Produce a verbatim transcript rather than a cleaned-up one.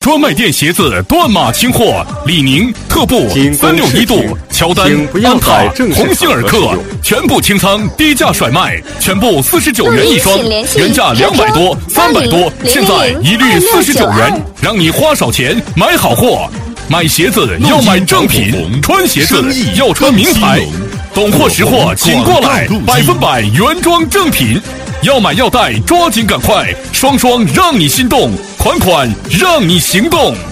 专卖店鞋子断码清货，李宁、特步、三六一度、乔丹、安踏、鸿星尔克全部清仓，低价甩卖，全部四十九元一双，原价两百多、三百多，现在一律四十九元，让你花少钱买好货。买鞋子要买正品，穿鞋子要穿名牌，懂货识货请过来，百分百原装正品。要买要带，抓紧赶快，双双让你心动，款款让你行动。